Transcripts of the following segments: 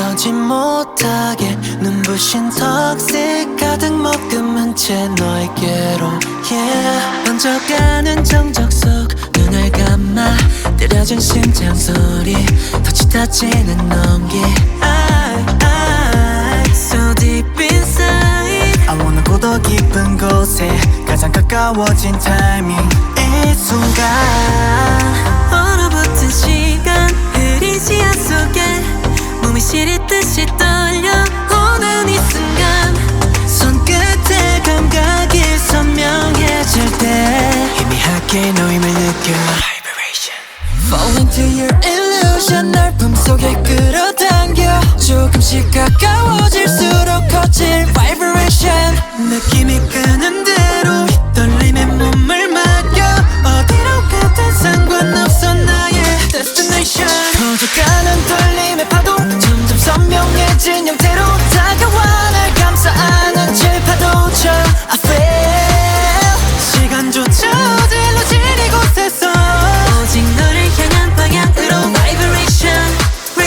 나오지 못하게 눈부신 턱색 가득 머금은 채 너에게로 번져가는 정적 속 눈을 감아 느려진 심장 소리 더 짙어지는 온기 So deep inside I wanna go 더 깊은 곳에 가장 가까워진 타이밍 이 순간 얼어붙은 시간 흐린 시야 속에 몸이 시리듯이 떨려오는 이 순간 손끝의 감각이 선명해질 때 희미하게 너임을 느껴 Fall into your illusion 날 품속에 끌어당겨 조금씩 가까워질수록 커질 vibration 느낌이 끄는 대로 떨림에 몸을 맡겨 어디로 가든 상관없어 나의 destination 커져가는 떨림의 파도 점점 선명해진 형태로 다가와 날 감싸 안은 칠파도처럼 I feel 시간조차 어질러진 이곳에서 오직 너를 향한 방향으로 vibration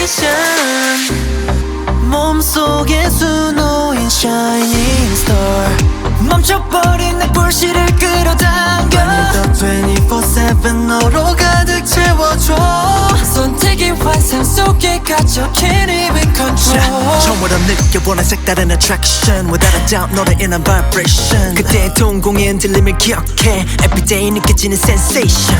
몸속에 수놓인 shining star 멈춰버린 내 불씨를 끌어당겨 오늘도 24/7 너로 가득 채워줘 선택의 환상 속에 갇혀 can't even control 처음으로 느껴보는 색다른 attraction Without a doubt 너를 인한 vibration 그때의 동공의 흔들림을 기억해 Everyday 느껴지는 sensation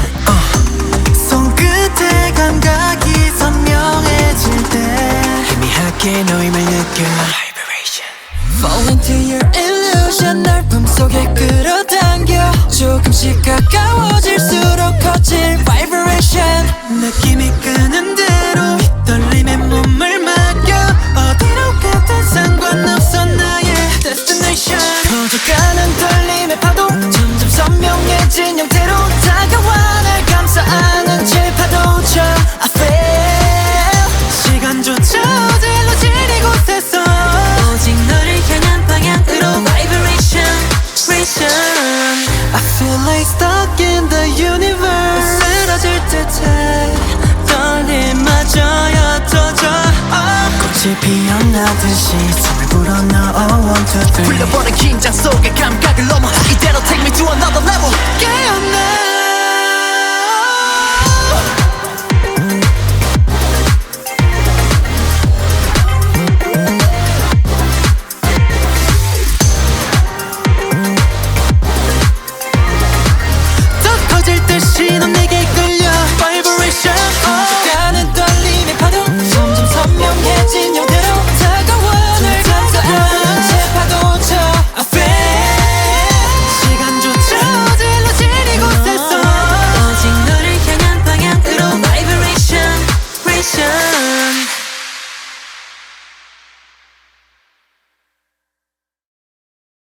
손끝의 감각이 선명해질 때 희미하게 너임을 느껴 Fall into your illusion 날 품속에 끌어당겨 조금씩 가까워질수록 커질 vibration 느낌이 끄는 대로 떨림에 몸을 맡겨 어디로 가든 상관없어 나의 destination 커져가는 떨림의 파도 점점 선명해진 형태로 다가와 날 감싸 안은 칠파도처럼 I feel 시간조차 어질러진 이곳에서 오직 너를 향한 방향으로 vibration I feel like stuck in the universe 쓰러질 듯해 떨림마저였어져 꽃이 피어나듯이 숨을 불어넣어 1, 2, 3 풀려버린 긴장 속의 감각을 넘어 이대로 take me to another level 깨어나